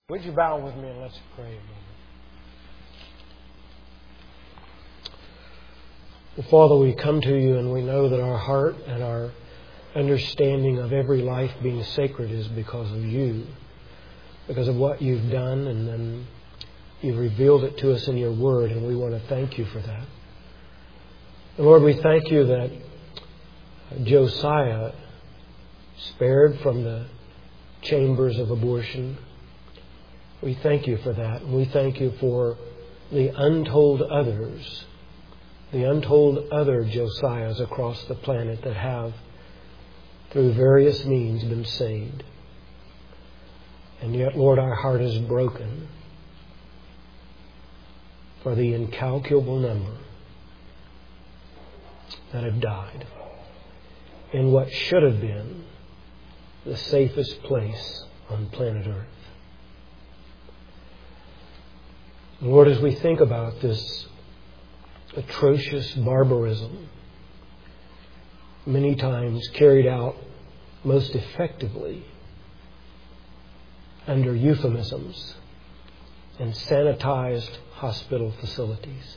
Would you bow with me and let's pray a moment? Father, we come to you and we know that our heart and our understanding of every life being sacred is because of you, because of what you've done, and then you've revealed it to us in your word, and we want to thank you for that. And Lord, we thank you that Josiah spared from the chambers of abortion. We thank you for that. And we thank you for the untold others, the untold other Josiahs across the planet that have, through various means, been saved. And yet, Lord, our heart is broken for the incalculable number that have died in what should have been the safest place on planet Earth. Lord, as we think about this atrocious barbarism, many times carried out most effectively under euphemisms and sanitized hospital facilities,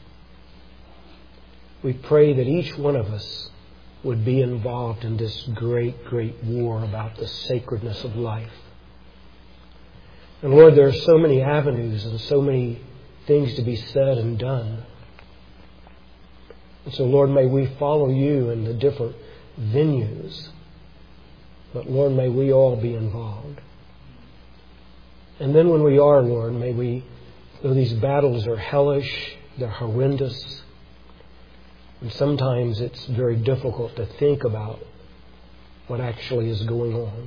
we pray that each one of us would be involved in this great, great war about the sacredness of life. And Lord, there are so many avenues and so many things to be said and done. And so, Lord, may we follow you in the different venues. But, Lord, may we all be involved. And then when we are, Lord, may we, though these battles are hellish, they're horrendous, and sometimes it's very difficult to think about what actually is going on.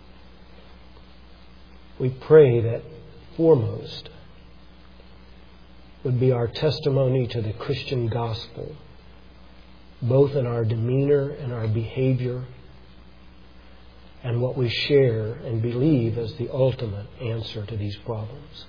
We pray that foremost would be our testimony to the Christian gospel, both in our demeanor and our behavior, and what we share and believe as the ultimate answer to these problems.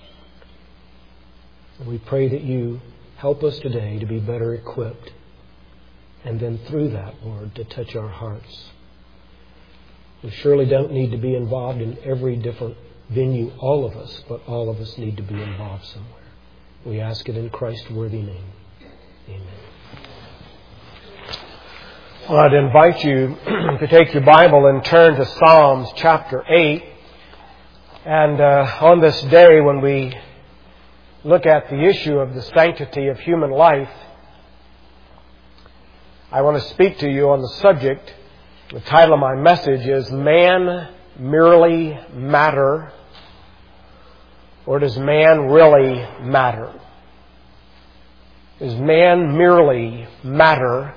And we pray that you help us today to be better equipped, and then through that, Lord, to touch our hearts. We surely don't need to be involved in every different venue, all of us, but all of us need to be involved somewhere. We ask it in Christ's worthy name. Amen. Well, I'd invite you to take your Bible and turn to Psalms chapter 8. And on this day, when we look at the issue of the sanctity of human life, I want to speak to you on the subject. The title of my message is Man Merely Matter? Or does man really matter? Does man merely matter?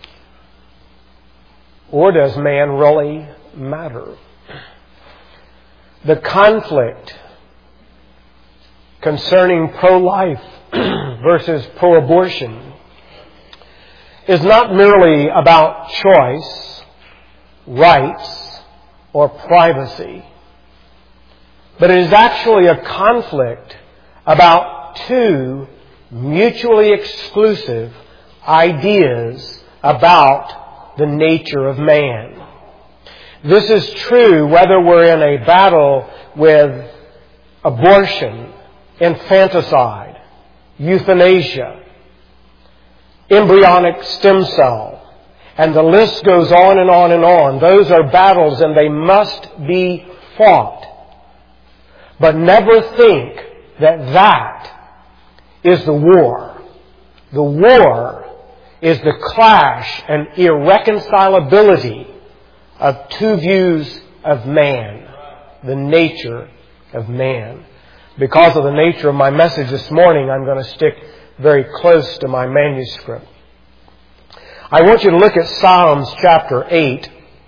Or does man really matter? The conflict concerning pro-life versus pro-abortion is not merely about choice, rights, or privacy, but it is actually a conflict about two mutually exclusive ideas about the nature of man. This is true whether we're in a battle with abortion, infanticide, euthanasia, embryonic stem cell, and the list goes on and on and on. Those are battles and they must be fought. But never think that that is the war. The war is the clash and irreconcilability of two views of man, the nature of man. Because of the nature of my message this morning, I'm going to stick very close to my manuscript. I want you to look at Psalms chapter 8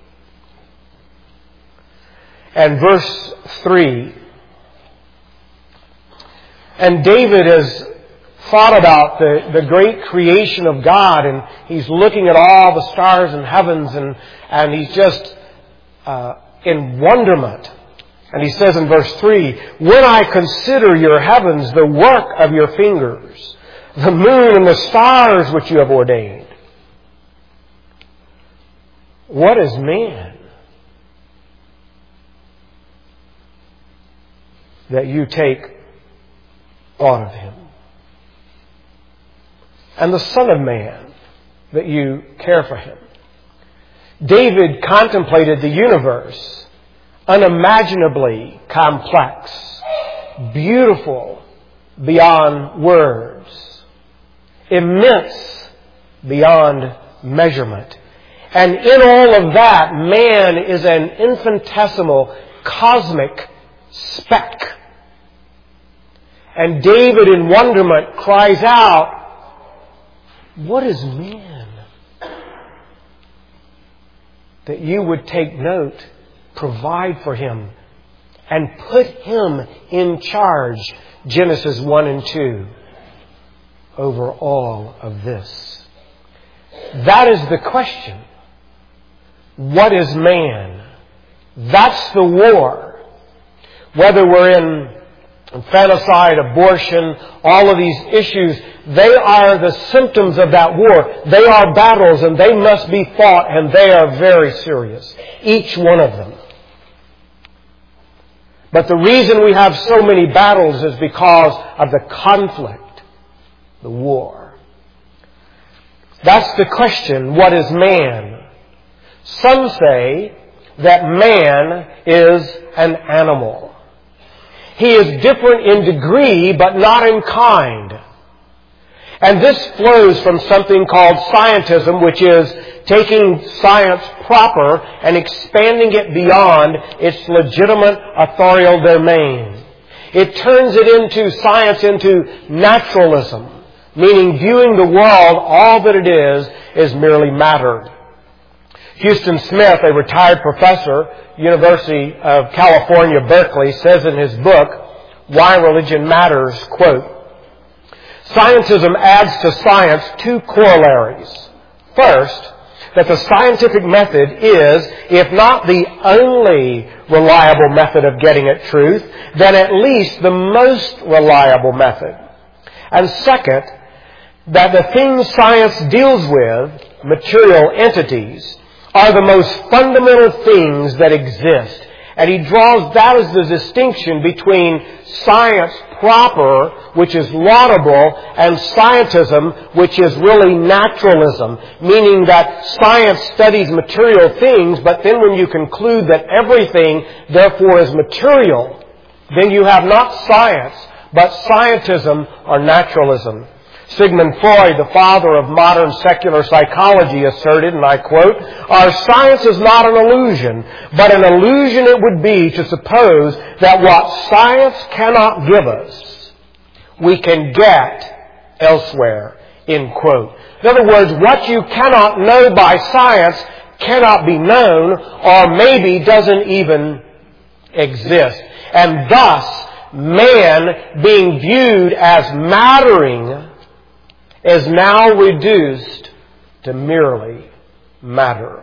and verse 3. And David has thought about the great creation of God, and he's looking at all the stars and heavens, and he's just in wonderment. And he says in verse 3, "When I consider your heavens, the work of your fingers, the moon and the stars which you have ordained." What is man? that you take thought of Him. And the Son of Man, that you care for Him. David contemplated the universe, unimaginably complex, beautiful beyond words, immense beyond measurement. And in all of that, man is an infinitesimal, cosmic speck. And David, in wonderment, cries out, "What is man? That you would take note, provide for him, and put him in charge," Genesis 1 and 2, "over all of this." That is the question. What is man? That's the war. Whether we're in infanticide, abortion, all of these issues, they are the symptoms of that war. They are battles and they must be fought, and they are very serious. Each one of them. But the reason we have so many battles is because of the conflict, the war. That's the question, what is man? Some say that man is an animal. He is different in degree, but not in kind. And this flows from something called scientism, which is taking science proper and expanding it beyond its legitimate authorial domain. It turns it into science, into naturalism, meaning viewing the world, all that it is merely matter. Houston Smith, a retired professor, University of California, Berkeley, says in his book, Why Religion Matters, quote, "Scientism adds to science two corollaries. First, that the scientific method is, if not the only reliable method of getting at truth, then at least the most reliable method. And second, that the things science deals with, material entities, are the most fundamental things that exist." And he draws that as the distinction between science proper, which is laudable, and scientism, which is really naturalism, meaning that science studies material things, but then when you conclude that everything, therefore, is material, then you have not science, but scientism or naturalism. Sigmund Freud, the father of modern secular psychology, asserted, and I quote, "Our science is not an illusion, but an illusion it would be to suppose that what science cannot give us, we can get elsewhere." End quote. In other words, what you cannot know by science cannot be known, or maybe doesn't even exist. And thus, man being viewed as mattering is now reduced to merely matter.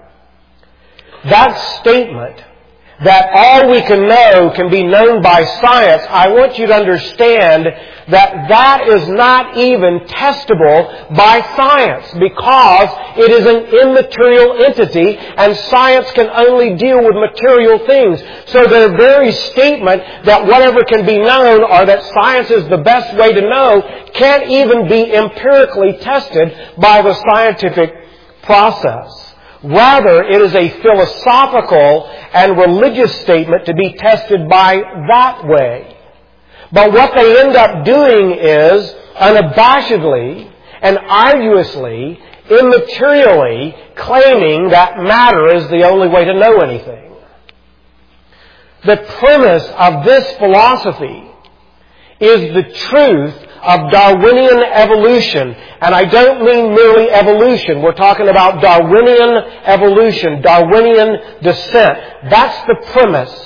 That statement, that all we can know can be known by science, I want you to understand that that is not even testable by science, because it is an immaterial entity and science can only deal with material things. So their very statement that whatever can be known, or that science is the best way to know, can't even be empirically tested by the scientific process. Rather, it is a philosophical and religious statement to be tested by that way. But what they end up doing is, unabashedly and arduously, immaterially, claiming that matter is the only way to know anything. The premise of this philosophy is the truth of Darwinian evolution. And I don't mean merely evolution. We're talking about Darwinian evolution, Darwinian descent. That's the premise.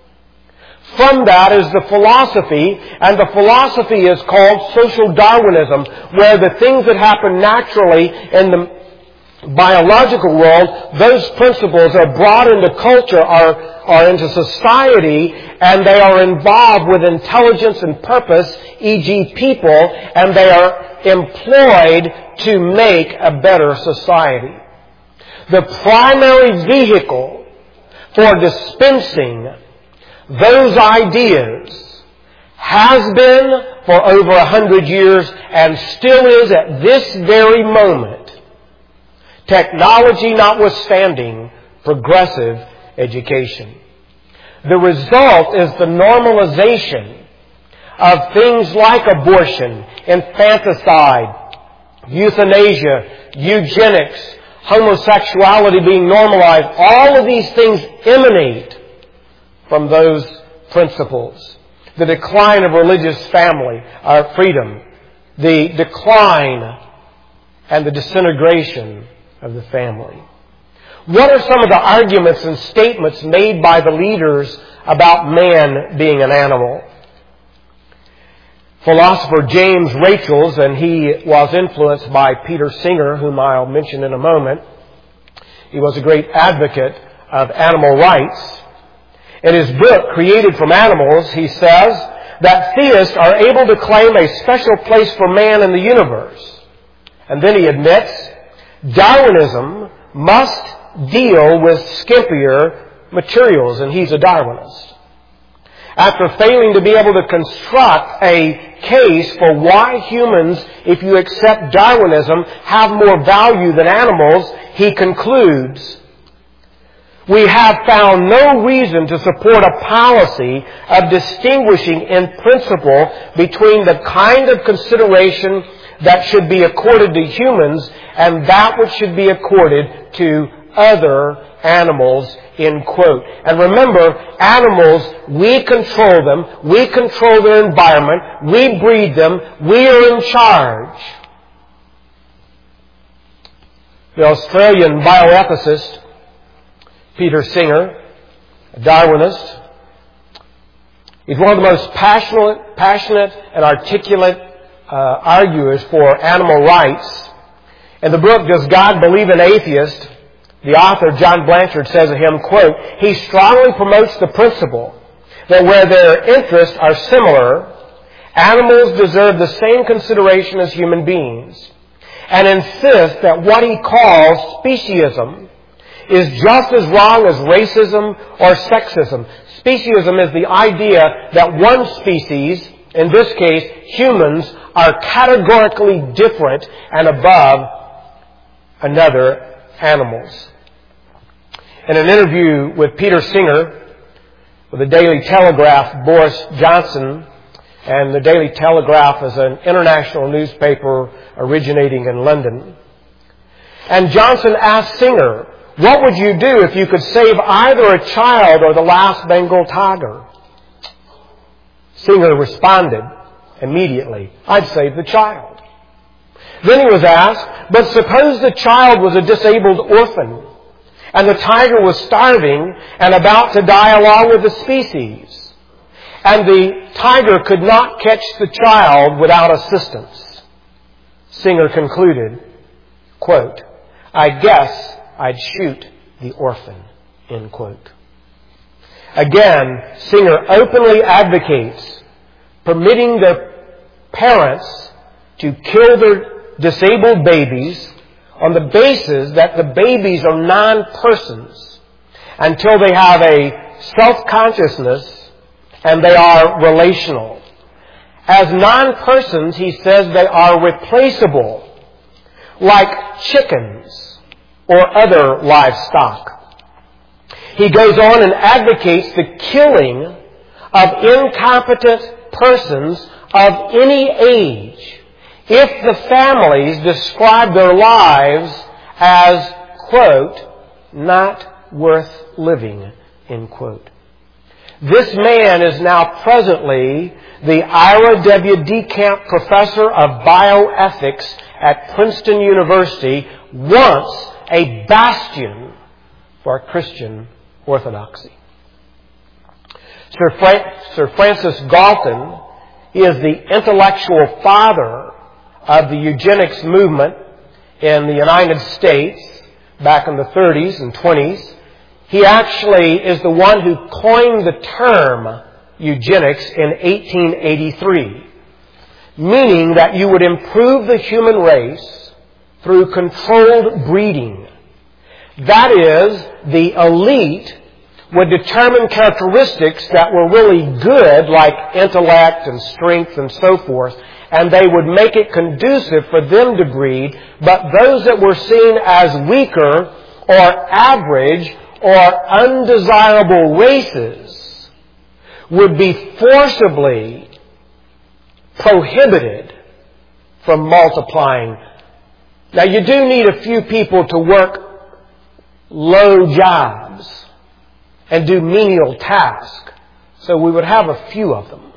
From that is the philosophy, and the philosophy is called social Darwinism, where the things that happen naturally in the biological world, those principles are brought into culture, are into society, and they are involved with intelligence and purpose, e.g. people, and they are employed to make a better society. The primary vehicle for dispensing those ideas has been for over 100 years and still is at this very moment. Technology notwithstanding, progressive education. The result is the normalization of things like abortion, infanticide, euthanasia, eugenics, homosexuality being normalized. All of these things emanate from those principles. The decline of religious family, our freedom, the decline and the disintegration of the family. What are some of the arguments and statements made by the leaders about man being an animal? Philosopher James Rachels, and he was influenced by Peter Singer, whom I'll mention in a moment. He was a great advocate of animal rights. In his book, Created from Animals, he says that theists are able to claim a special place for man in the universe. And then he admits, Darwinism must deal with skimpier materials, and he's a Darwinist. After failing to be able to construct a case for why humans, if you accept Darwinism, have more value than animals, he concludes, we have found no reason to support a policy of distinguishing in principle between the kind of consideration that should be accorded to humans and that which should be accorded to other animals, end quote. And remember, animals, we control them, we control their environment, we breed them, we are in charge. The Australian bioethicist Peter Singer, a Darwinist, he's one of the most passionate and articulate arguers for animal rights. In the book, Does God Believe in Atheists?, the author, John Blanchard, says of him, quote, he strongly promotes the principle that where their interests are similar, animals deserve the same consideration as human beings, and insists that what he calls speciesism is just as wrong as racism or sexism. Speciesism is the idea that one species, in this case humans, are categorically different and above another animals. In an interview with Peter Singer, with the Daily Telegraph, Boris Johnson, and the Daily Telegraph is an international newspaper originating in London. And Johnson asked Singer, what would you do if you could save either a child or the last Bengal tiger? Singer responded immediately, I'd save the child. Then he was asked, but suppose the child was a disabled orphan and the tiger was starving and about to die along with the species, and the tiger could not catch the child without assistance. Singer concluded, quote, I guess I'd shoot the orphan, end quote. Again, Singer openly advocates permitting their parents to kill their disabled babies on the basis that the babies are non-persons until they have a self-consciousness and they are relational. As non-persons, he says they are replaceable, like chickens or other livestock. He goes on and advocates the killing of incompetent persons of any age if the families describe their lives as, quote, not worth living, end quote. This man is now presently the Ira W. DeCamp Professor of Bioethics at Princeton University, once a bastion for Christian orthodoxy. Sir Francis Galton, he is the intellectual father of the eugenics movement in the United States back in the 30s and 20s. He actually is the one who coined the term eugenics in 1883, meaning that you would improve the human race through controlled breeding. That is, the elite would determine characteristics that were really good, like intellect and strength and so forth, and they would make it conducive for them to breed, but those that were seen as weaker or average or undesirable races would be forcibly prohibited from multiplying. Now, you do need a few people to work low jobs and do menial tasks, so we would have a few of them.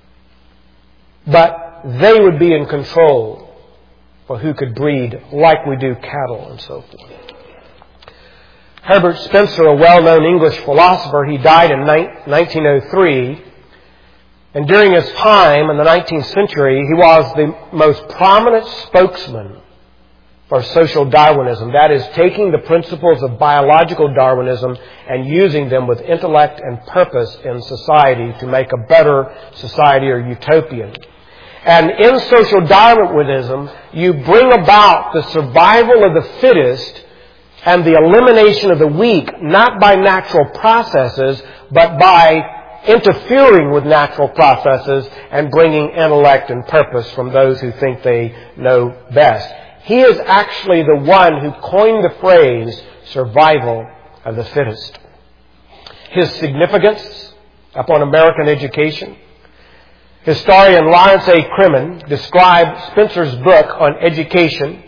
But they would be in control for who could breed like we do cattle and so forth. Herbert Spencer, a well-known English philosopher, he died in 1903. And during his time in the 19th century, he was the most prominent spokesman for social Darwinism. That is, taking the principles of biological Darwinism and using them with intellect and purpose in society to make a better society or utopian. And in social Darwinism, you bring about the survival of the fittest and the elimination of the weak, not by natural processes, but by interfering with natural processes and bringing intellect and purpose from those who think they know best. He is actually the one who coined the phrase, survival of the fittest. His significance upon American education. Historian Lawrence A. Crimmen described Spencer's book on education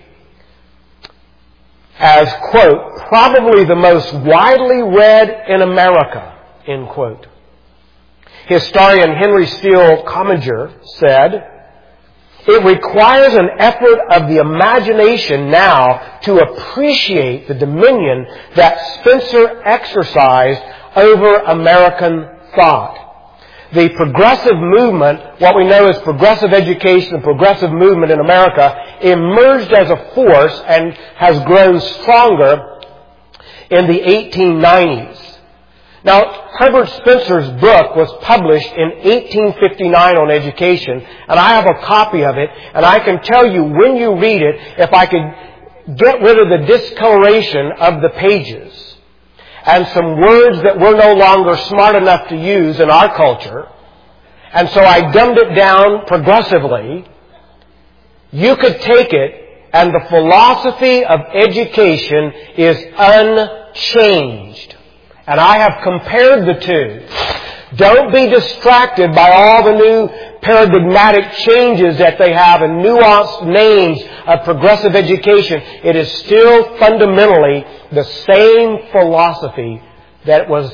as, quote, probably the most widely read in America, end quote. Historian Henry Steele Commager said, it requires an effort of the imagination now to appreciate the dominion that Spencer exercised over American thought. The progressive movement, what we know as progressive education, the progressive movement in America, emerged as a force and has grown stronger in the 1890s. Now, Herbert Spencer's book was published in 1859 on education, and I have a copy of it, and I can tell you when you read it, if I could get rid of the discoloration of the pages and some words that we're no longer smart enough to use in our culture, and so I dumbed it down progressively, you could take it, and the philosophy of education is unchanged. And I have compared the two. Don't be distracted by all the new paradigmatic changes that they have and nuanced names of progressive education. It is still fundamentally the same philosophy that was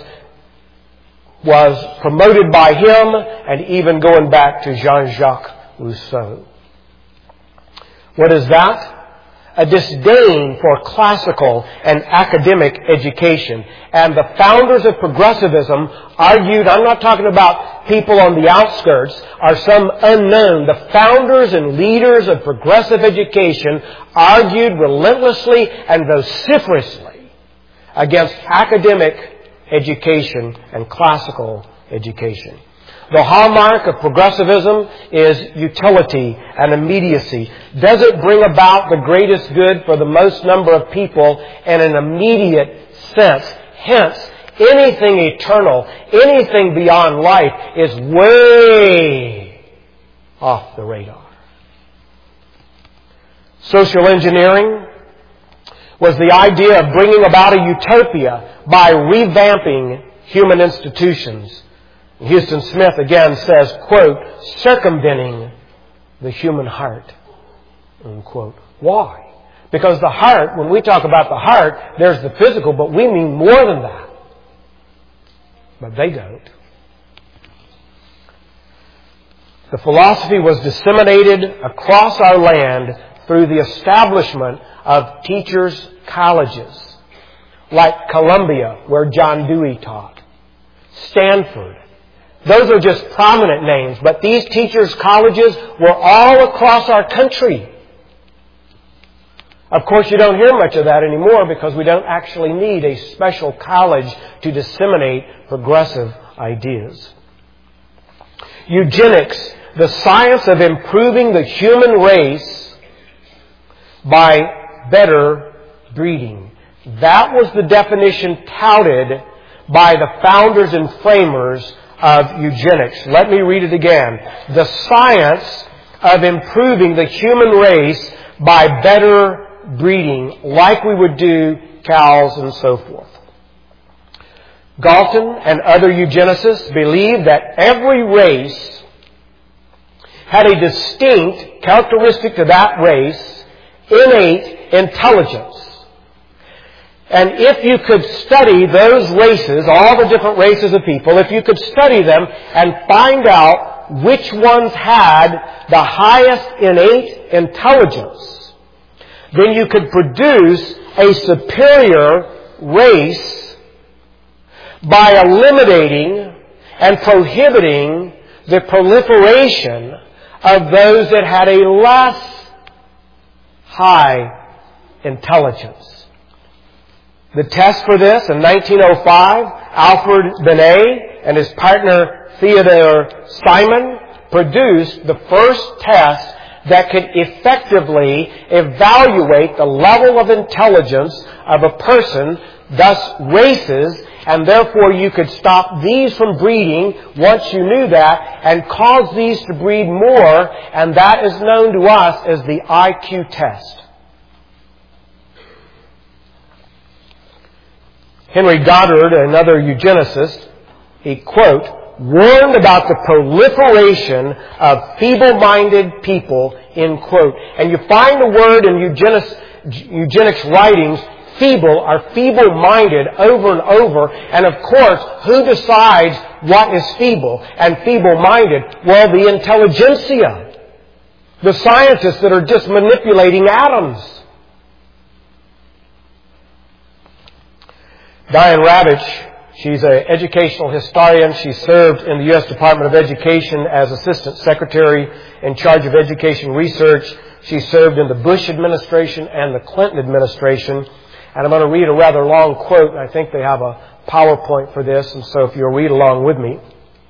promoted by him and even going back to Jean-Jacques Rousseau. What is that? A disdain for classical and academic education. And the founders of progressivism argued, I'm not talking about people on the outskirts or some unknown. The founders and leaders of progressive education argued relentlessly and vociferously against academic education and classical education. The hallmark of progressivism is utility and immediacy. Does it bring about the greatest good for the most number of people in an immediate sense? Hence, anything eternal, anything beyond life is way off the radar. Social engineering was the idea of bringing about a utopia by revamping human institutions. Houston Smith again says, quote, circumventing the human heart, unquote. Why? Because the heart, when we talk about the heart, there's the physical, but we mean more than that. But they don't. The philosophy was disseminated across our land through the establishment of teachers' colleges, like Columbia, where John Dewey taught, Stanford. Those are just prominent names, but these teachers' colleges were all across our country. Of course, you don't hear much of that anymore because we don't actually need a special college to disseminate progressive ideas. Eugenics, the science of improving the human race by better breeding. That was the definition touted by the founders and framers of eugenics. Let me read it again. The science of improving the human race by better breeding, like we would do cows and so forth. Galton and other eugenicists believed that every race had a distinct characteristic to that race, innate intelligence. And if you could study those races, all the different races of people, if you could study them and find out which ones had the highest innate intelligence, then you could produce a superior race by eliminating and prohibiting the proliferation of those that had a less high intelligence. The test for this, in 1905, Alfred Binet and his partner Theodore Simon produced the first test that could effectively evaluate the level of intelligence of a person, thus races, and therefore you could stop these from breeding once you knew that and cause these to breed more, and that is known to us as the IQ test. Henry Goddard, another eugenicist, he, quote, warned about the proliferation of feeble-minded people, end quote. And you find the word in eugenics writings, feeble or feeble-minded, over and over. And of course, who decides what is feeble and feeble-minded? Well, the intelligentsia. The scientists that are just manipulating atoms. Diane Ravitch, she's an educational historian. She served in the U.S. Department of Education as Assistant Secretary in charge of education research. She served in the Bush administration and the Clinton administration. And I'm going to read a rather long quote. I think they have a PowerPoint for this, and so if you'll read along with me.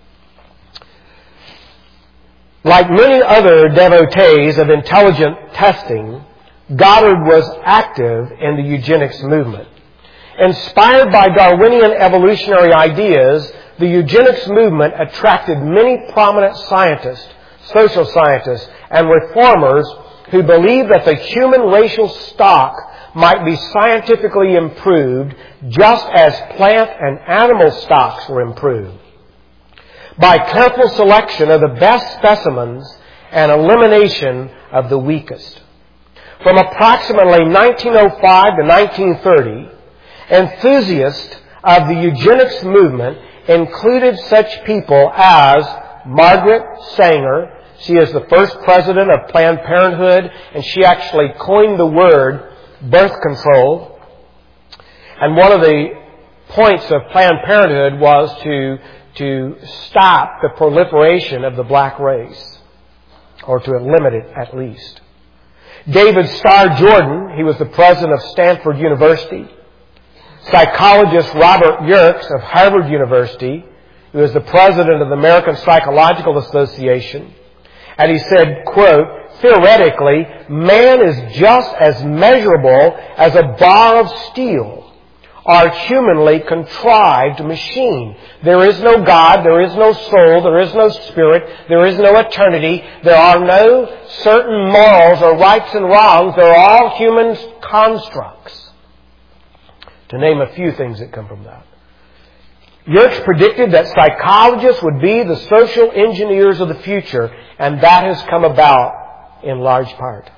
Like many other devotees of intelligent testing, Goddard was active in the eugenics movement. Inspired by Darwinian evolutionary ideas, the eugenics movement attracted many prominent scientists, social scientists, and reformers who believed that the human racial stock might be scientifically improved just as plant and animal stocks were improved by careful selection of the best specimens and elimination of the weakest. From approximately 1905 to 1930, enthusiasts of the eugenics movement included such people as Margaret Sanger. She is the first president of Planned Parenthood, and she actually coined the word birth control. And one of the points of Planned Parenthood was to stop the proliferation of the black race, or to limit it at least. David Starr Jordan, he was the president of Stanford University. Psychologist Robert Yerkes of Harvard University, who is the president of the American Psychological Association, and he said, quote, theoretically, man is just as measurable as a bar of steel, or humanly contrived machine. There is no God, there is no soul, there is no spirit, there is no eternity, there are no certain morals or rights and wrongs, they're all human constructs. To name a few things that come from that. Yerkes predicted that psychologists would be the social engineers of the future, and that has come about in large part.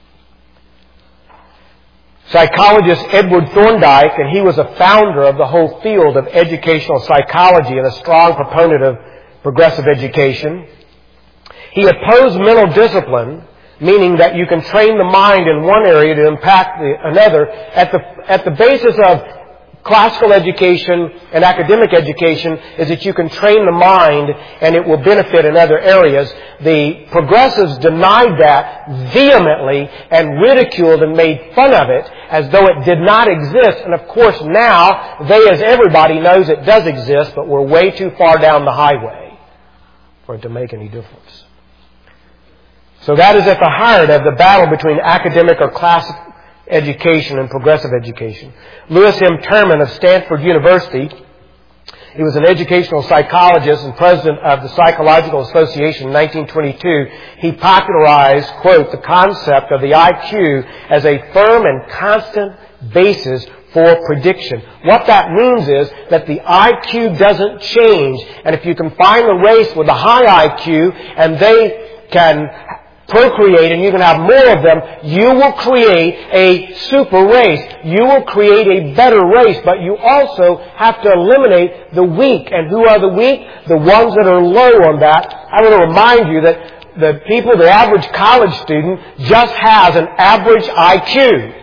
Psychologist Edward Thorndike, and he was a founder of the whole field of educational psychology and a strong proponent of progressive education. He opposed mental discipline, meaning that you can train the mind in one area to impact another. At the basis of classical education and academic education is that you can train the mind and it will benefit in other areas. The progressives denied that vehemently and ridiculed and made fun of it as though it did not exist. And of course now, they, as everybody knows, it does exist, but we're way too far down the highway for it to make any difference. So that is at the heart of the battle between academic or classic education and progressive education. Louis M. Terman of Stanford University, He was an educational psychologist and president of the Psychological Association in 1922. He popularized, quote, the concept of the IQ as a firm and constant basis for prediction. What that means is that the IQ doesn't change. And if you can find a race with a high IQ and they can procreate and you can have more of them, you will create a super race. You will create a better race. But you also have to eliminate the weak. And who are the weak? The ones that are low on that. I want to remind you that the average college student just has an average IQ.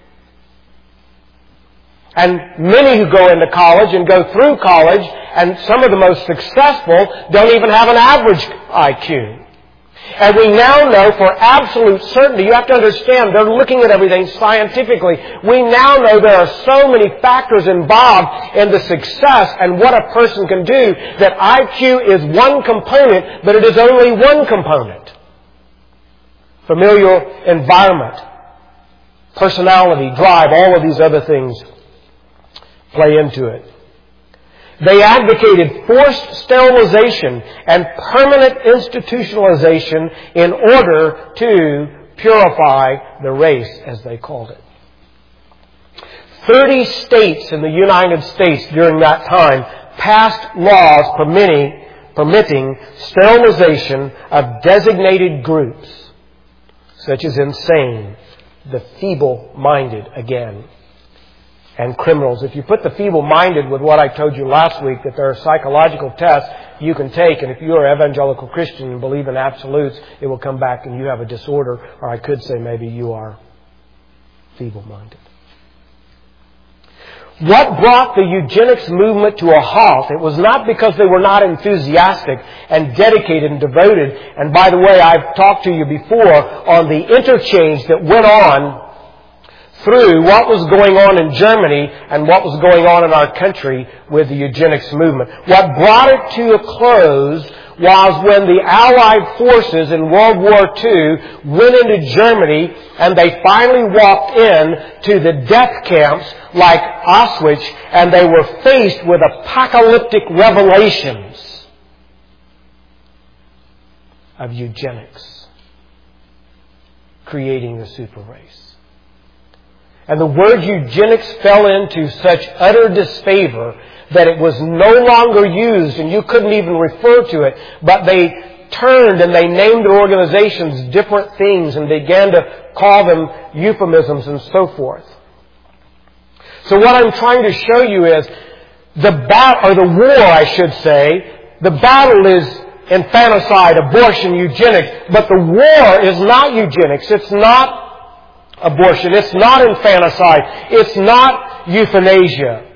And many who go into college and go through college, and some of the most successful, don't even have an average IQ. And we now know for absolute certainty, you have to understand, they're looking at everything scientifically. We now know there are so many factors involved in the success and what a person can do that IQ is one component, but it is only one component. Familial environment, personality, drive, all of these other things play into it. They advocated forced sterilization and permanent institutionalization in order to purify the race, as they called it. 30 states in the United States during that time passed laws permitting sterilization of designated groups, such as insane, the feeble-minded again, and criminals. If you put the feeble-minded with what I told you last week, that there are psychological tests you can take, and if you are an evangelical Christian and believe in absolutes, it will come back and you have a disorder, or I could say maybe you are feeble-minded. What brought the eugenics movement to a halt? It was not because they were not enthusiastic and dedicated and devoted. And by the way, I've talked to you before on the interchange that went on through what was going on in Germany and what was going on in our country with the eugenics movement. What brought it to a close was when the Allied forces in World War II went into Germany and they finally walked in to the death camps like Auschwitz, and they were faced with apocalyptic revelations of eugenics, creating the super race. And the word eugenics fell into such utter disfavor that it was no longer used, and you couldn't even refer to it. But they turned and they named their organizations different things and began to call them euphemisms and so forth. So what I'm trying to show you is the war, I should say. The battle is infanticide, abortion, eugenics. But the war is not eugenics. It's not abortion. It's not infanticide. It's not euthanasia.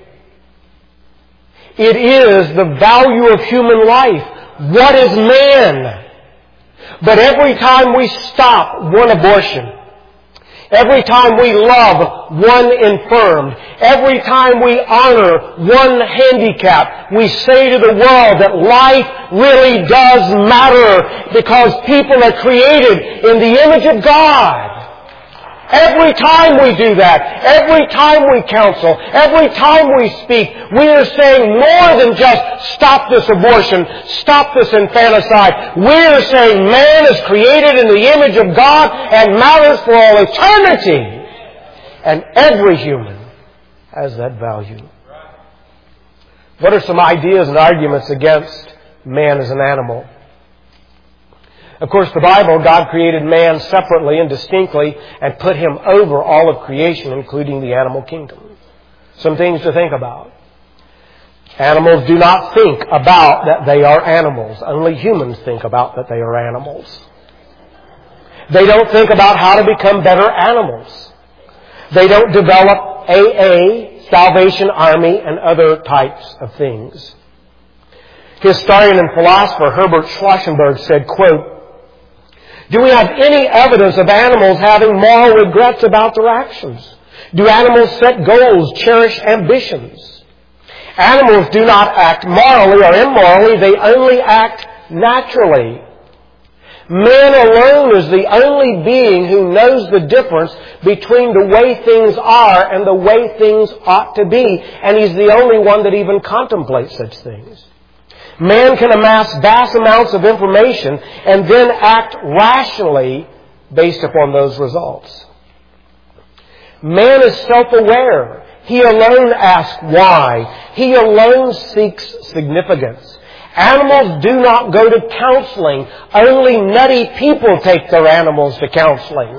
It is the value of human life. What is man? But every time we stop one abortion, every time we love one infirmed, every time we honor one handicapped, we say to the world that life really does matter because people are created in the image of God. Every time we do that, every time we counsel, every time we speak, we are saying more than just stop this abortion, stop this infanticide. We are saying man is created in the image of God and matters for all eternity. And every human has that value. What are some ideas and arguments against man as an animal? Of course, the Bible, God created man separately and distinctly and put him over all of creation, including the animal kingdom. Some things to think about. Animals do not think about that they are animals. Only humans think about that they are animals. They don't think about how to become better animals. They don't develop AA, Salvation Army, and other types of things. Historian and philosopher Herbert Schwarzenberg said, quote, "Do we have any evidence of animals having moral regrets about their actions? Do animals set goals, cherish ambitions? Animals do not act morally or immorally. They only act naturally. Man alone is the only being who knows the difference between the way things are and the way things ought to be. And he's the only one that even contemplates such things. Man can amass vast amounts of information and then act rationally based upon those results. Man is self-aware. He alone asks why. He alone seeks significance. Animals do not go to counseling. Only nutty people take their animals to counseling.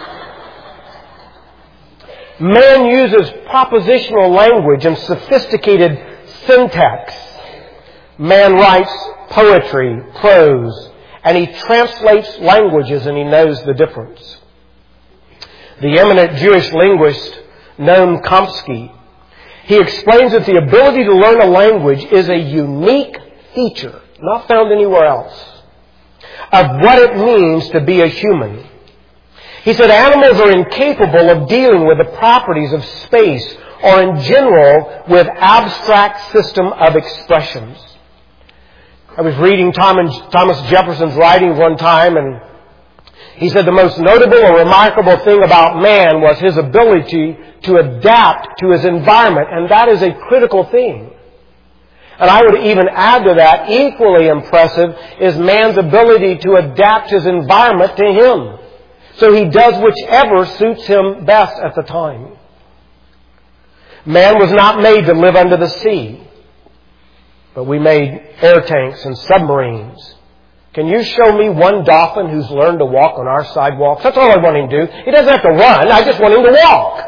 Man uses propositional language and sophisticated syntax. Man writes poetry, prose, and he translates languages and he knows the difference. The eminent Jewish linguist Noam Chomsky, he explains that the ability to learn a language is a unique feature, not found anywhere else, of what it means to be a human. He said animals are incapable of dealing with the properties of space or in general with abstract system of expressions. I was reading Thomas Jefferson's writings one time, and he said the most notable or remarkable thing about man was his ability to adapt to his environment, and that is a critical thing. And I would even add to that, equally impressive is man's ability to adapt his environment to him. So he does whichever suits him best at the time. Man was not made to live under the sea, but we made air tanks and submarines. Can you show me one dolphin who's learned to walk on our sidewalks? That's all I want him to do. He doesn't have to run. I just want him to walk.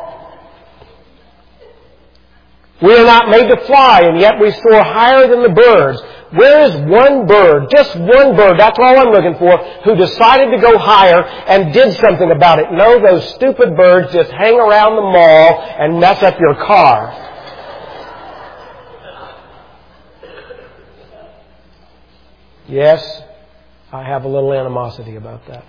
We are not made to fly, and yet we soar higher than the birds. Where is one bird, just one bird, that's all I'm looking for, who decided to go higher and did something about it? No, those stupid birds just hang around the mall and mess up your car. Yes, I have a little animosity about that.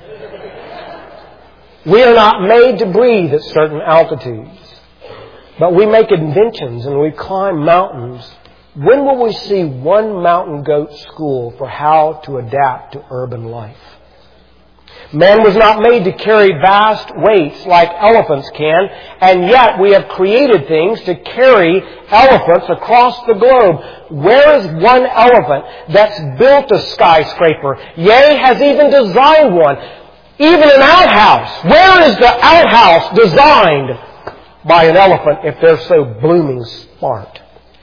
We are not made to breathe at certain altitudes, but we make inventions and we climb mountains. When will we see one mountain goat school for how to adapt to urban life? Man was not made to carry vast weights like elephants can, and yet we have created things to carry elephants across the globe. Where is one elephant that's built a skyscraper? Yea, has even designed one. Even an outhouse. Where is the outhouse designed by an elephant if they're so blooming smart?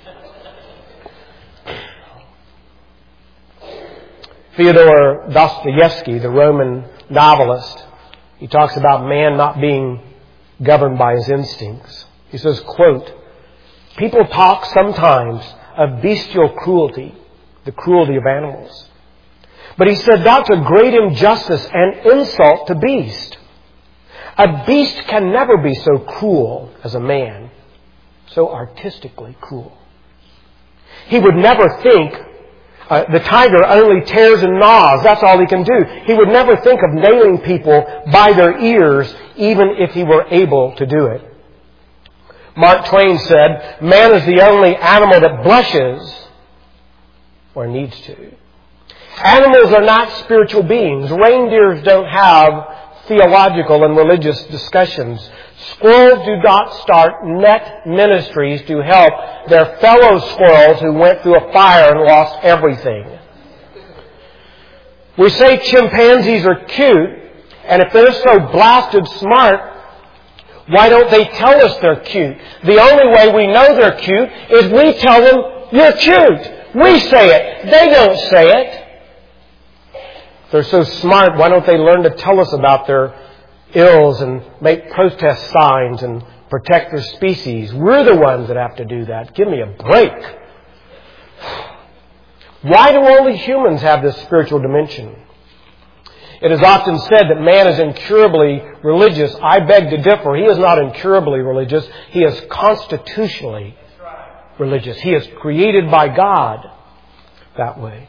Fyodor Dostoevsky, the Roman novelist, he talks about man not being governed by his instincts. He says, quote, "People talk sometimes of bestial cruelty, the cruelty of animals. But he said that's a great injustice and insult to beast. A beast can never be so cruel as a man, so artistically cruel. He would never think the tiger only tears and gnaws. That's all he can do. He would never think of nailing people by their ears, even if he were able to do it." Mark Twain said, "Man is the only animal that blushes or needs to." Animals are not spiritual beings. Reindeers don't have theological and religious discussions. Squirrels do not start net ministries to help their fellow squirrels who went through a fire and lost everything. We say chimpanzees are cute, and if they're so blasted smart, why don't they tell us they're cute? The only way we know they're cute is we tell them, "You're cute." We say it. They don't say it. If they're so smart, why don't they learn to tell us about their ills and make protest signs and protect their species? We're the ones that have to do that. Give me a break. Why do only humans have this spiritual dimension? It is often said that man is incurably religious. I beg to differ. He is not incurably religious. He is constitutionally religious. He is created by God that way.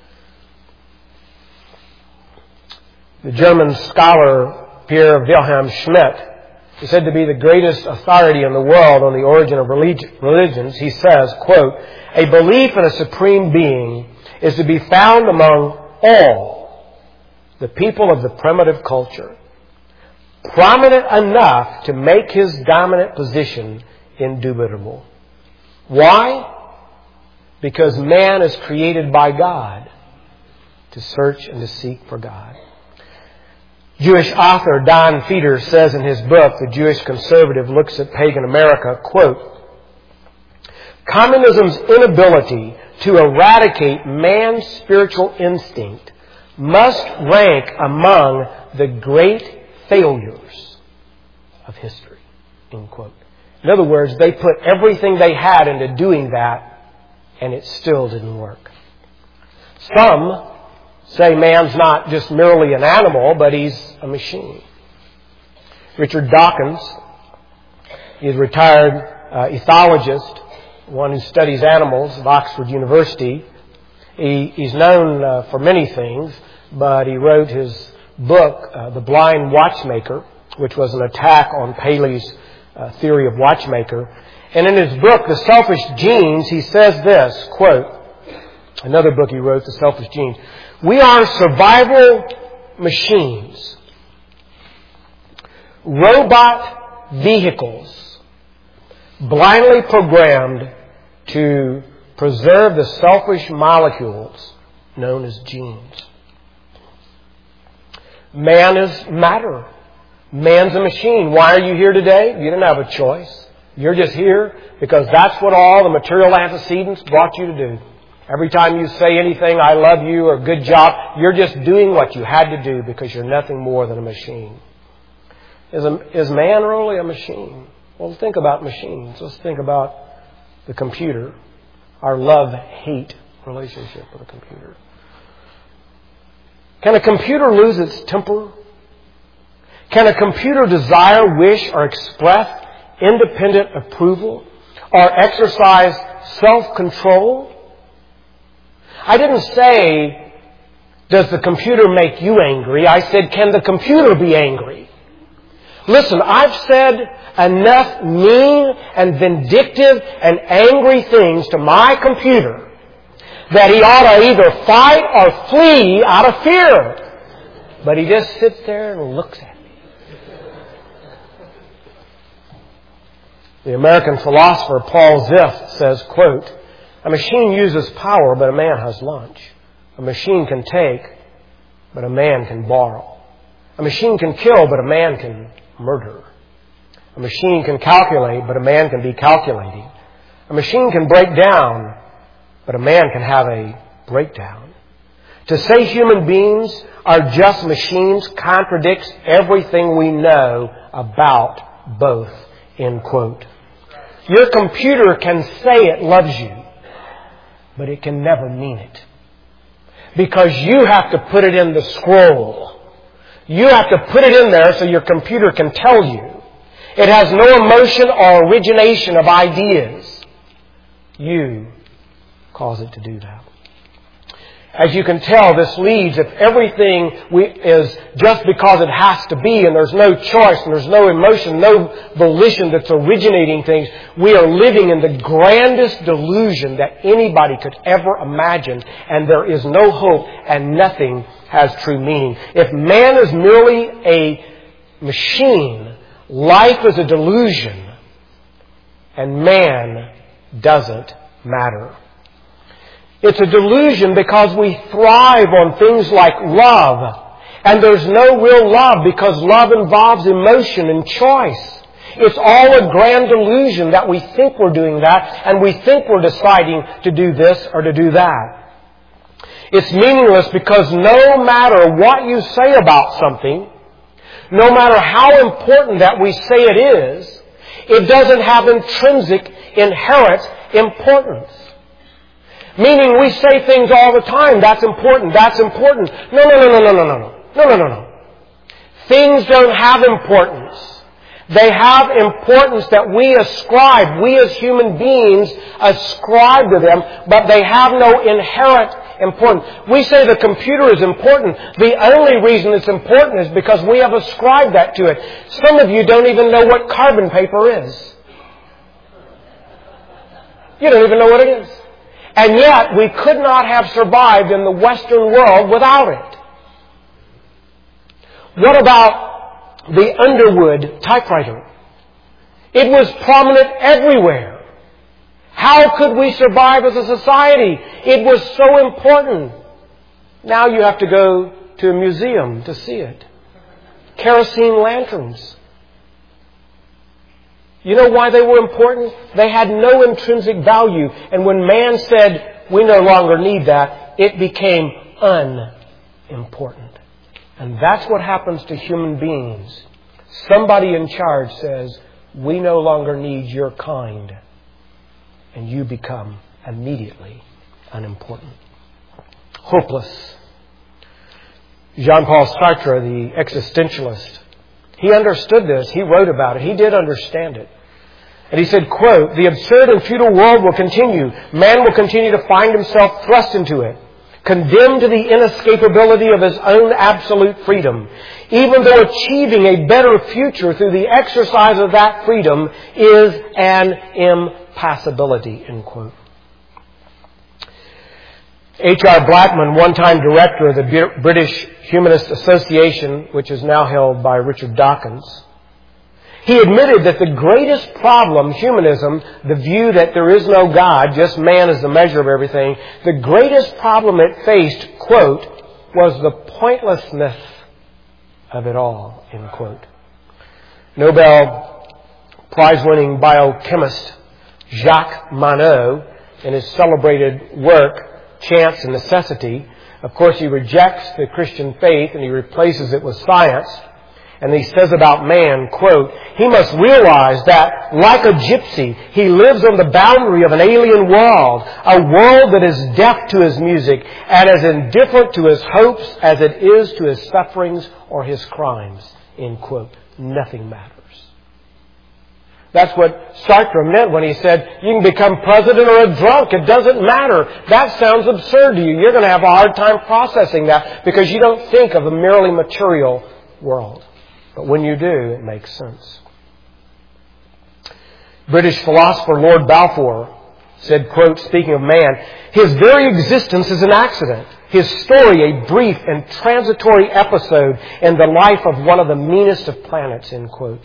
The German scholar Pierre Wilhelm Schmidt is said to be the greatest authority in the world on the origin of religions. He says, quote, "A belief in a supreme being is to be found among all the people of the primitive culture, prominent enough to make his dominant position indubitable. Why? Because man is created by God to search and to seek for God. Jewish author Don Feeder says in his book, The Jewish Conservative Looks at Pagan America, quote, "Communism's inability to eradicate man's spiritual instinct must rank among the great failures of history." End quote. In other words, they put everything they had into doing that, and it still didn't work. Some say man's not just merely an animal, but he's a machine. Richard Dawkins is a retired ethologist, one who studies animals at Oxford University. He's known for many things, but he wrote his book, The Blind Watchmaker, which was an attack on Paley's theory of watchmaker. And in his book, The Selfish Genes, he says this, quote, another book he wrote, The Selfish Genes, "We are survival machines, robot vehicles, blindly programmed to preserve the selfish molecules known as genes." Man is matter. Man's a machine. Why are you here today? You didn't have a choice. You're just here because that's what all the material antecedents brought you to do. Every time you say anything, "I love you" or "good job," you're just doing what you had to do because you're nothing more than a machine. Is man really a machine? Well, think about machines. Let's think about the computer, our love-hate relationship with a computer. Can a computer lose its temper? Can a computer desire, wish, or express independent approval or exercise self-control? I didn't say, does the computer make you angry? I said, can the computer be angry? Listen, I've said enough mean and vindictive and angry things to my computer that he ought to either fight or flee out of fear. But he just sits there and looks at me. The American philosopher Paul Ziff says, quote, "A machine uses power, but a man has lunch. A machine can take, but a man can borrow. A machine can kill, but a man can murder. A machine can calculate, but a man can be calculating. A machine can break down, but a man can have a breakdown. To say human beings are just machines contradicts everything we know about both." End quote. Your computer can say it loves you, but it can never mean it. Because you have to put it in the scroll. You have to put it in there so your computer can tell you. It has no emotion or origination of ideas. You cause it to do that. As you can tell, this leads, if everything is just because it has to be and there's no choice and there's no emotion, no volition that's originating things, we are living in the grandest delusion that anybody could ever imagine, and there is no hope and nothing has true meaning. If man is merely a machine, life is a delusion, and man doesn't matter. It's a delusion because we thrive on things like love. And there's no real love because love involves emotion and choice. It's all a grand delusion that we think we're doing that and we think we're deciding to do this or to do that. It's meaningless because no matter what you say about something, no matter how important that we say it is, it doesn't have intrinsic, inherent importance. Meaning we say things all the time, that's important, that's important. No. Things don't have importance. They have importance that we ascribe, we as human beings ascribe to them, but they have no inherent importance. We say the computer is important. The only reason it's important is because we have ascribed that to it. Some of you don't even know what carbon paper is. You don't even know what it is. And yet, we could not have survived in the Western world without it. What about the Underwood typewriter? It was prominent everywhere. How could we survive as a society? It was so important. Now you have to go to a museum to see it. Kerosene lanterns. You know why they were important? They had no intrinsic value. And when man said, we no longer need that, it became unimportant. And that's what happens to human beings. Somebody in charge says, we no longer need your kind. And you become immediately unimportant. Hopeless. Jean-Paul Sartre, the existentialist, he understood this. He wrote about it. He did understand it. And he said, quote, "The absurd and futile world will continue. Man will continue to find himself thrust into it, condemned to the inescapability of his own absolute freedom, even though achieving a better future through the exercise of that freedom is an impassibility," end quote. H.R. Blackman, one-time director of the British Humanist Association, which is now held by Richard Dawkins, he admitted that the greatest problem, humanism, the view that there is no God, just man is the measure of everything, the greatest problem it faced, quote, was the pointlessness of it all, end quote. Nobel Prize-winning biochemist Jacques Monod, in his celebrated work, Chance and Necessity, of course he rejects the Christian faith and he replaces it with science. And he says about man, quote, "He must realize that, like a gypsy, he lives on the boundary of an alien world, a world that is deaf to his music and as indifferent to his hopes as it is to his sufferings or his crimes," end quote. Nothing matters. That's what Sartre meant when he said, you can become president or a drunk. It doesn't matter. That sounds absurd to you. You're going to have a hard time processing that because you don't think of a merely material world. But when you do, it makes sense. British philosopher Lord Balfour said, quote, speaking of man, "His very existence is an accident. His story a brief and transitory episode in the life of one of the meanest of planets," end quote.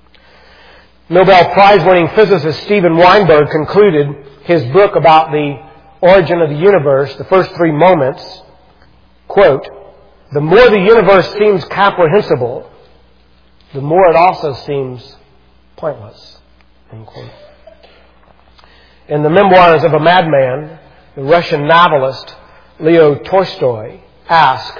Nobel Prize-winning physicist Steven Weinberg concluded his book about the origin of the universe, the first 3 moments, quote, "The more the universe seems comprehensible, the more it also seems pointless," end quote. In the Memoirs of a Madman, the Russian novelist Leo Tolstoy asked,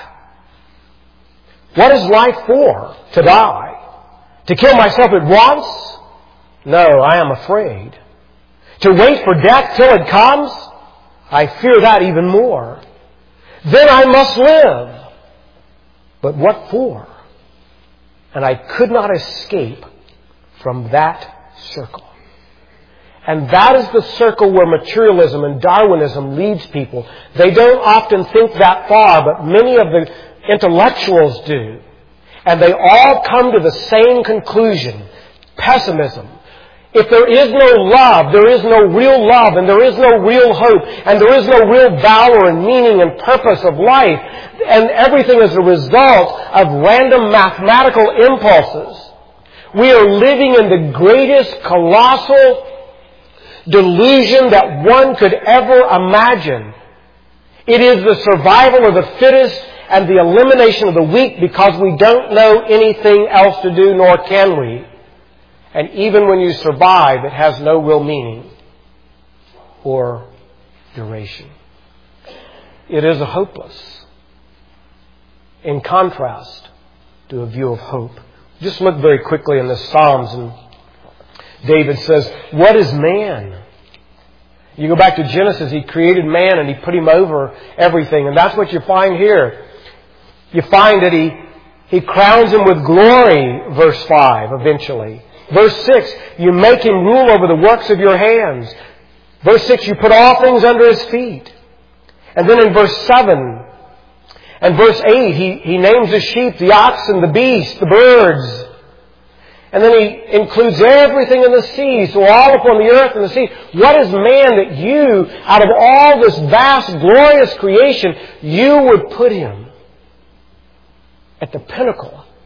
"What is life for? To die? To kill myself at once? No, I am afraid. To wait for death till it comes? I fear that even more. Then I must live. But what for?" And I could not escape from that circle. And that is the circle where materialism and Darwinism leads people. They don't often think that far, but many of the intellectuals do. And they all come to the same conclusion: pessimism. If there is no love, there is no real love, and there is no real hope, and there is no real valor and meaning and purpose of life, and everything is a result of random mathematical impulses, we are living in the greatest colossal delusion that one could ever imagine. It is the survival of the fittest and the elimination of the weak because we don't know anything else to do, nor can we. And even when you survive, it has no real meaning or duration. It is a hopeless, in contrast to a view of hope. Just look very quickly in the Psalms, and David says, "What is man?" You go back to Genesis, he created man and he put him over everything. And that's what you find here. You find that he crowns him with glory, verse 5, eventually. Verse 6, you make him rule over the works of your hands. Verse 6, you put all things under his feet. And then in verse 7 and verse 8, he names the sheep, the oxen, the beasts, the birds. And then he includes everything in the sea, so all upon the earth and the sea. What is man that you, out of all this vast, glorious creation, you would put him at the pinnacle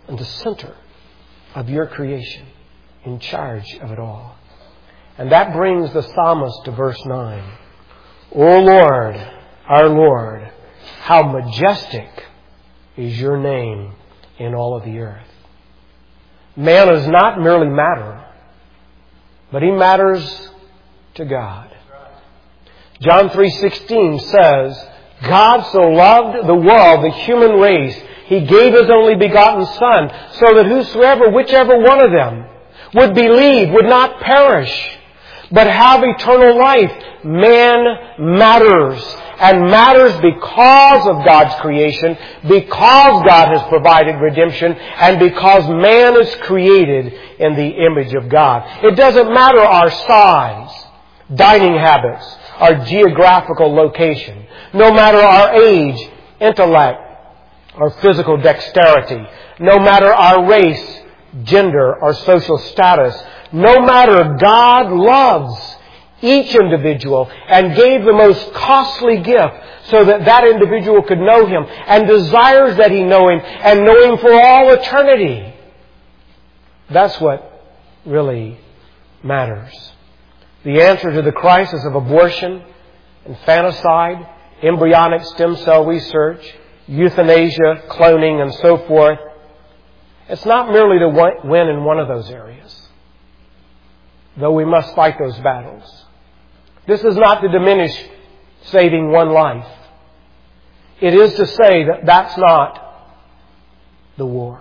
in the center of your creation, in charge of it all. And that brings the psalmist to verse 9. O Lord, our Lord, how majestic is your name in all of the earth. Man is not merely matter, but he matters to God. John 3:16 says, God so loved the world, the human race, He gave His only begotten Son, so that whosoever, whichever one of them, would believe, would not perish, but have eternal life. Man matters, and matters because of God's creation, because God has provided redemption, and because man is created in the image of God. It doesn't matter our size, dining habits, our geographical location, no matter our age, intellect, or physical dexterity, no matter our race, gender, or social status, no matter, God loves each individual and gave the most costly gift so that that individual could know Him, and desires that he know Him and know Him for all eternity. That's what really matters. The answer to the crisis of abortion, infanticide, embryonic stem cell research, euthanasia, cloning, and so forth, it's not merely to win in one of those areas, though we must fight those battles. This is not to diminish saving one life. It is to say that that's not the war.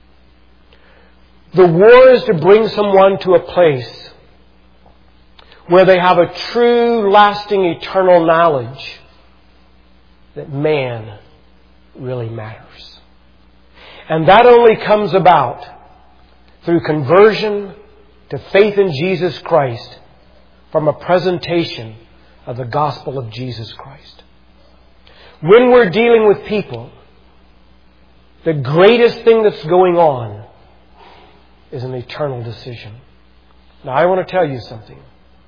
The war is to bring someone to a place where they have a true, lasting, eternal knowledge that man really matters. And that only comes about through conversion to faith in Jesus Christ from a presentation of the gospel of Jesus Christ. When we're dealing with people, the greatest thing that's going on is an eternal decision. Now, I want to tell you something.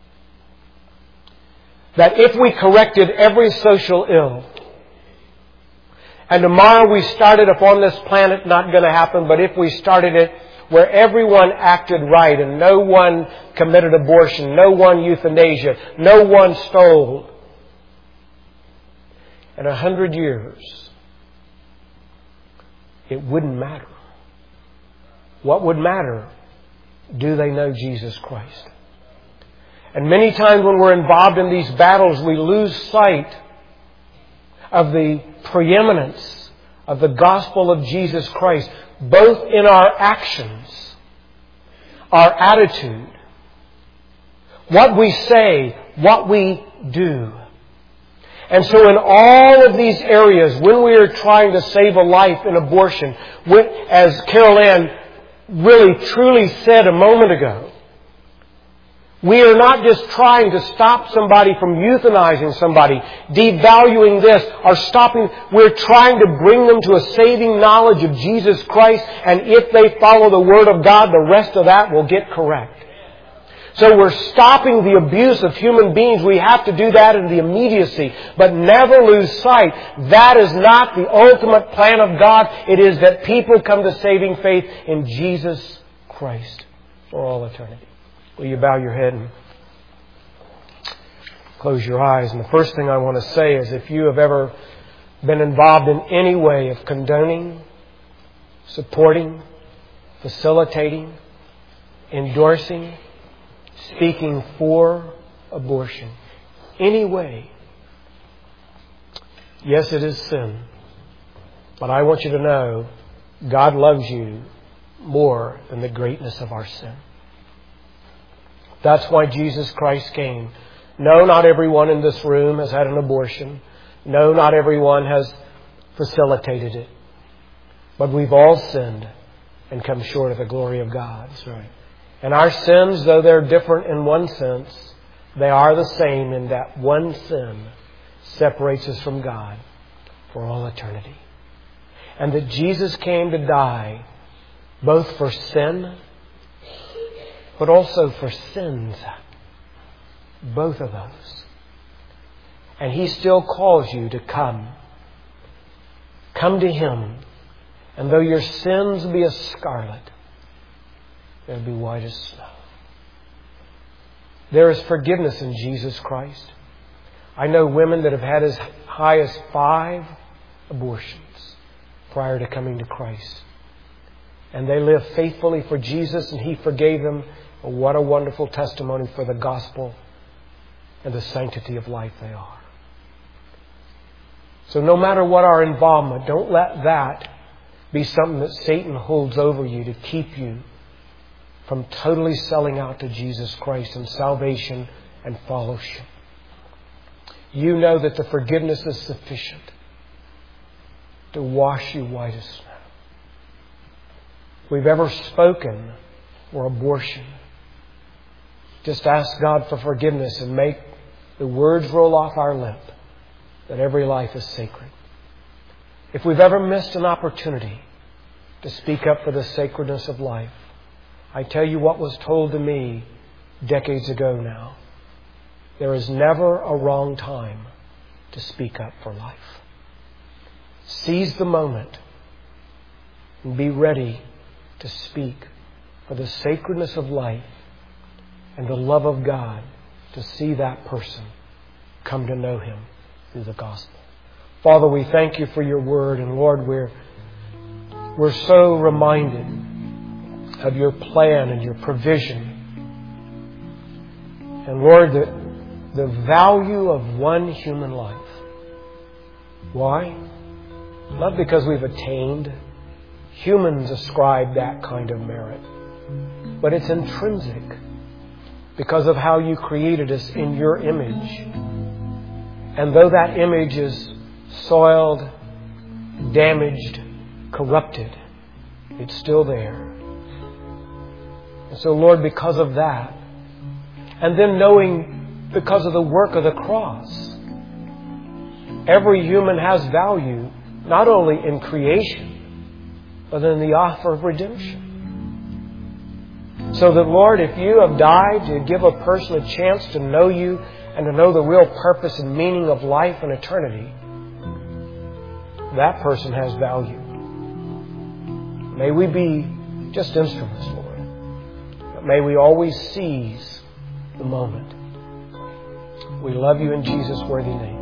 That if we corrected every social ill, and tomorrow we started upon this planet, not going to happen, but if we started it where everyone acted right and no one committed abortion, no one euthanasia, no one stole, in 100 years, it wouldn't matter. What would matter? Do they know Jesus Christ? And many times when we're involved in these battles, we lose sight of the preeminence of the gospel of Jesus Christ, both in our actions, our attitude, what we say, what we do. And so in all of these areas, when we are trying to save a life in abortion, as Carol Ann really truly said a moment ago, we are not just trying to stop somebody from euthanizing somebody, devaluing this, or stopping. We're trying to bring them to a saving knowledge of Jesus Christ, and if they follow the Word of God, the rest of that will get correct. So we're stopping the abuse of human beings. We have to do that in the immediacy, but never lose sight. That is not the ultimate plan of God. It is that people come to saving faith in Jesus Christ for all eternity. Will you bow your head and close your eyes? And the first thing I want to say is, if you have ever been involved in any way of condoning, supporting, facilitating, endorsing, speaking for abortion, any way, yes, it is sin. But I want you to know God loves you more than the greatness of our sin. That's why Jesus Christ came. No, not everyone in this room has had an abortion. No, not everyone has facilitated it. But we've all sinned and come short of the glory of God. That's right. And our sins, though they're different in one sense, they are the same in that one sin separates us from God for all eternity. And that Jesus came to die both for sin, but also for sins. Both of those. And He still calls you to come. Come to Him And though your sins be as scarlet, they'll be white as snow. There is forgiveness in Jesus Christ. I know women that have had as high as 5 abortions prior to coming to Christ. And they live faithfully for Jesus, and He forgave them. What a wonderful testimony for the gospel and the sanctity of life they are. So no matter what our involvement, don't let that be something that Satan holds over you to keep you from totally selling out to Jesus Christ in salvation and fellowship. You know that the forgiveness is sufficient to wash you white as snow. If we've ever spoken for abortion, just ask God for forgiveness and make the words roll off our lip that every life is sacred. If we've ever missed an opportunity to speak up for the sacredness of life, I tell you what was told to me decades ago now. There is never a wrong time to speak up for life. Seize the moment and be ready to speak for the sacredness of life and the love of God, to see that person come to know Him through the gospel. Father, we thank You for Your word, and Lord, we're so reminded of Your plan and Your provision. And Lord, the value of one human life. Why? Not because we've attained. Humans ascribe that kind of merit. But it's intrinsic because of how You created us in Your image. And though that image is soiled, damaged, corrupted, it's still there. And so, Lord, because of that, and then knowing because of the work of the cross, every human has value, not only in creation, but in the offer of redemption. So that, Lord, if You have died to give a person a chance to know You and to know the real purpose and meaning of life and eternity, that person has value. May we be just instruments, Lord. But may we always seize the moment. We love You in Jesus' worthy name.